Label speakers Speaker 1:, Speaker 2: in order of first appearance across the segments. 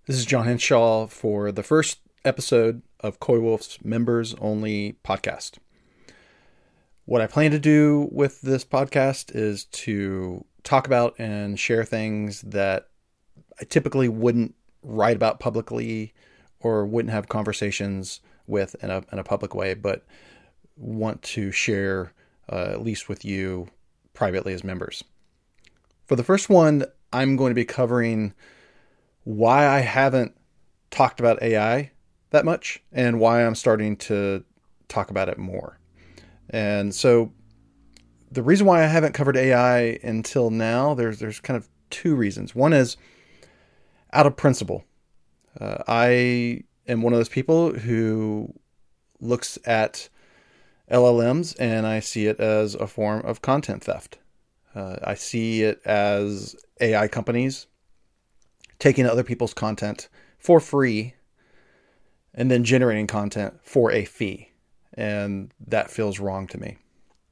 Speaker 1: This is John Henshaw for the first episode of Coy Wolf's Members Only podcast. What I plan to do with this podcast is to talk about and share things that I typically wouldn't write about publicly or wouldn't have conversations with in a public way, but want to share at least with you privately as members. For the first one, I'm going to be covering why I haven't talked about AI that much and why I'm starting to talk about it more. And so the reason why I haven't covered AI until now, there's kind of two reasons. One is out of principle. I am one of those people who looks at LLMs and I see it as a form of content theft. I see it as AI companies taking other people's content for free and then generating content for a fee. And that feels wrong to me.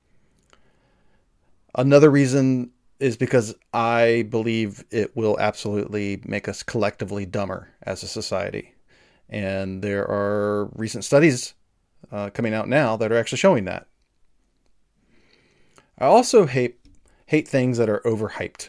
Speaker 1: Another reason is because I believe it will absolutely make us collectively dumber as a society. And there are recent studies coming out now that are actually showing that. I also hate things that are overhyped.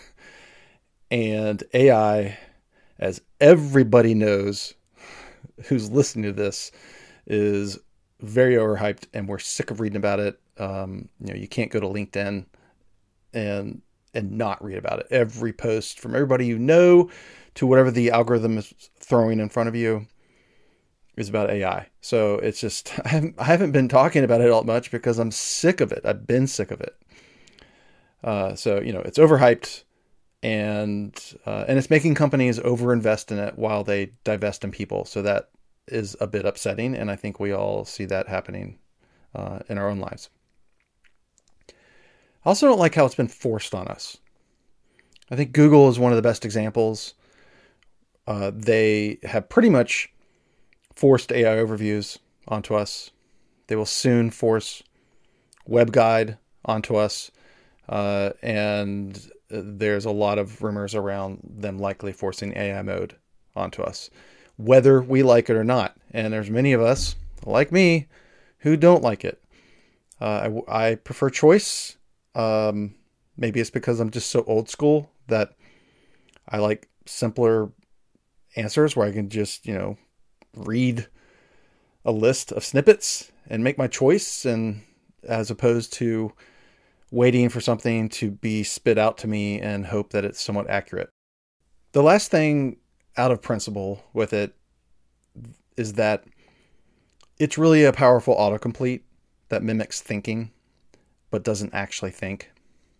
Speaker 1: And AI, as everybody knows who's listening to this, is very overhyped, and we're sick of reading about it. You can't go to LinkedIn and not read about it. Every post from everybody you know to whatever the algorithm is throwing in front of you is about AI. So it's just I haven't been talking about it all much because I'm sick of it. I've been sick of it. So it's overhyped. And it's making companies overinvest in it while they divest in people. So that is a bit upsetting. And I think we all see that happening in our own lives. I also don't like how it's been forced on us. I think Google is one of the best examples. They have pretty much forced AI overviews onto us. They will soon force WebGuide onto us. And there's a lot of rumors around them likely forcing AI mode onto us, whether we like it or not. And there's many of us, like me, who don't like it. I prefer choice. Maybe it's because I'm just so old school that I like simpler answers where I can just, read a list of snippets and make my choice, and as opposed to waiting for something to be spit out to me and hope that it's somewhat accurate. The last thing out of principle with it is that it's really a powerful autocomplete that mimics thinking, but doesn't actually think.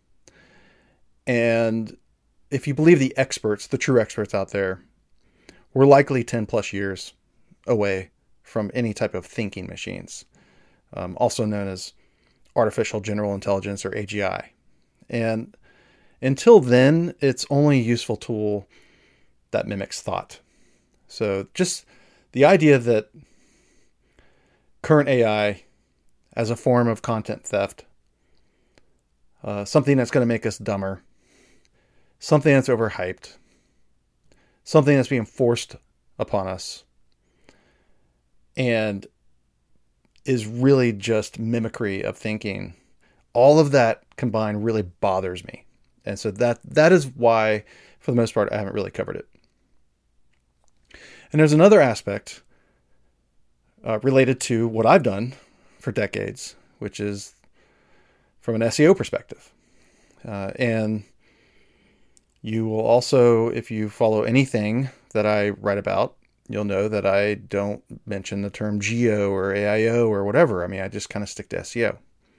Speaker 1: And if you believe the experts, the true experts out there, we're likely 10 plus years away from any type of thinking machines, also known as artificial general intelligence, or AGI. And until then, it's only a useful tool that mimics thought. So just the idea that current AI as a form of content theft, something that's going to make us dumber, something that's overhyped, something that's being forced upon us, and is really just mimicry of thinking. All of that combined really bothers me. And so that is why, for the most part, I haven't really covered it. And there's another aspect related to what I've done for decades, which is from an SEO perspective. And you will also, if you follow anything that I write about, you'll know that I don't mention the term geo or AIO or whatever. I mean, I just kind of stick to SEO.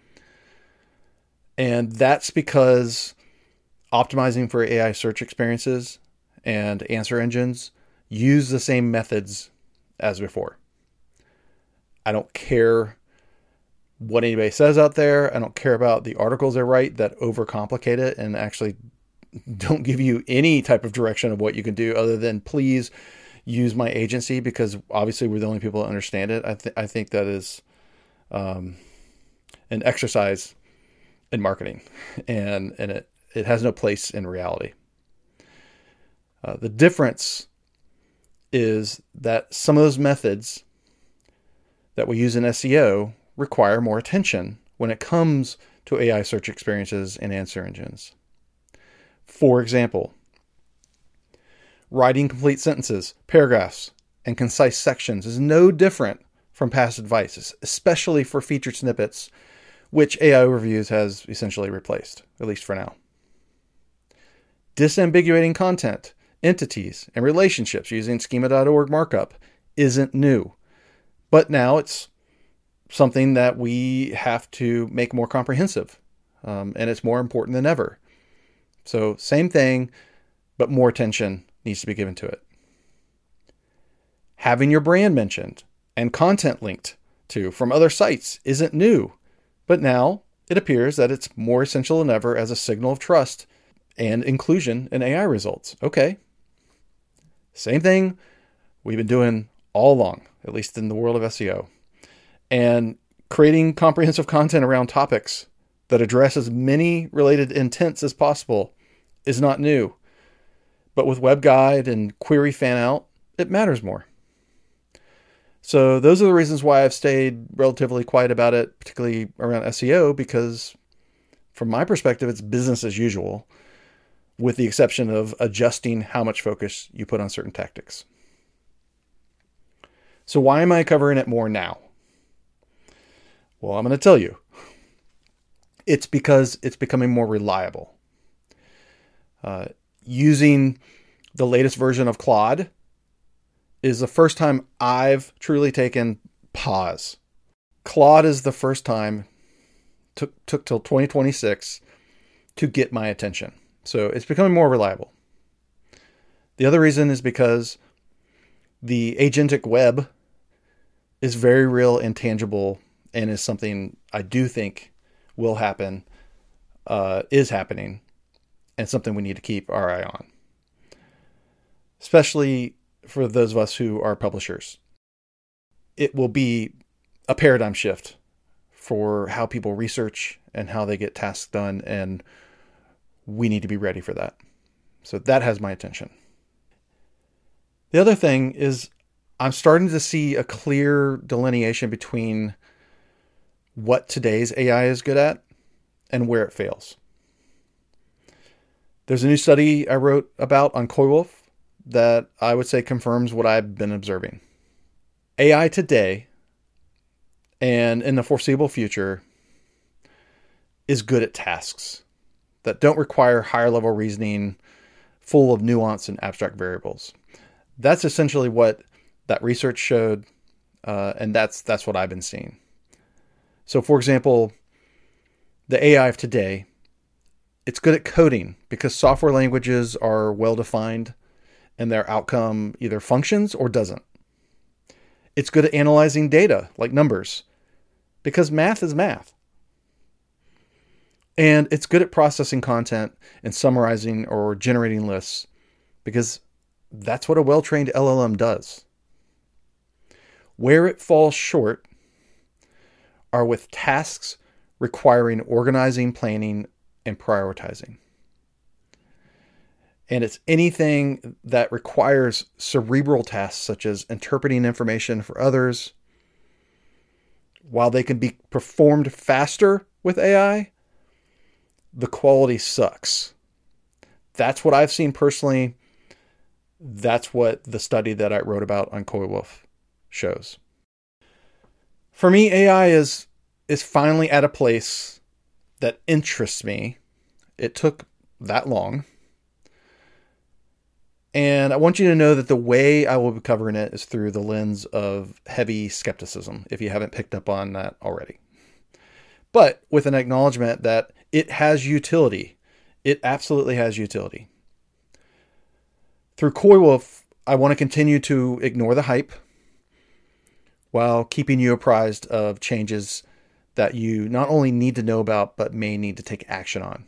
Speaker 1: And that's because optimizing for AI search experiences and answer engines use the same methods as before. I don't care what anybody says out there. I don't care about the articles they write that overcomplicate it and actually don't give you any type of direction of what you can do other than please use my agency, because obviously we're the only people that understand it. I think that is an exercise in marketing, and it has no place in reality. The difference is that some of those methods that we use in SEO require more attention when it comes to AI search experiences and answer engines. For example, writing complete sentences, paragraphs, and concise sections is no different from past advice, especially for featured snippets, which AI Overviews has essentially replaced, at least for now. Disambiguating content, entities, and relationships using schema.org markup isn't new, but now it's something that we have to make more comprehensive, and it's more important than ever. So same thing, but more attention needs to be given to it. Having your brand mentioned and content linked to from other sites isn't new, but now it appears that it's more essential than ever as a signal of trust and inclusion in AI results. Okay. Same thing we've been doing all along, at least in the world of SEO. And creating comprehensive content around topics that address as many related intents as possible is not new. But with WebGuide and Query Fanout, it matters more. So those are the reasons why I've stayed relatively quiet about it, particularly around SEO, because from my perspective, it's business as usual, with the exception of adjusting how much focus you put on certain tactics. So why am I covering it more now? Well, I'm going to tell you. It's because it's becoming more reliable. Using the latest version of Claude is the first time I've truly taken pause. Claude is the first time, took till 2026 to get my attention. So it's becoming more reliable. The other reason is because the agentic web is very real and tangible and is something I do think will happen, is happening, and something we need to keep our eye on. Especially for those of us who are publishers. It will be a paradigm shift for how people research and how they get tasks done, and we need to be ready for that. So that has my attention. The other thing is I'm starting to see a clear delineation between what today's AI is good at and where it fails. There's a new study I wrote about on Coywolf that I would say confirms what I've been observing. AI today and in the foreseeable future is good at tasks that don't require higher level reasoning, full of nuance and abstract variables. That's essentially what that research showed, and that's what I've been seeing. So, for example, the AI of today, it's good at coding because software languages are well defined and their outcome either functions or doesn't. It's good at analyzing data like numbers because math is math. And it's good at processing content and summarizing or generating lists because that's what a well-trained LLM does. Where it falls short are with tasks requiring organizing, planning, and prioritizing. And it's anything that requires cerebral tasks such as interpreting information for others. While they can be performed faster with AI, the quality sucks. That's what I've seen personally. That's what the study that I wrote about on Coywolf shows. For me, AI is finally at a place that interests me. It took that long. And I want you to know that the way I will be covering it is through the lens of heavy skepticism, if you haven't picked up on that already. But with an acknowledgement that it has utility. It absolutely has utility. Through Coywolf, I want to continue to ignore the hype while keeping you apprised of changes that you not only need to know about, but may need to take action on.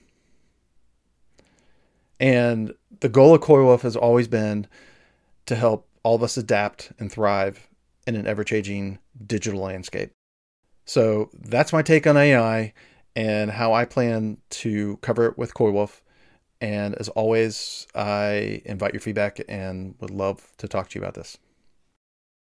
Speaker 1: And the goal of Coywolf has always been to help all of us adapt and thrive in an ever-changing digital landscape. So that's my take on AI and how I plan to cover it with Coywolf. And as always, I invite your feedback and would love to talk to you about this.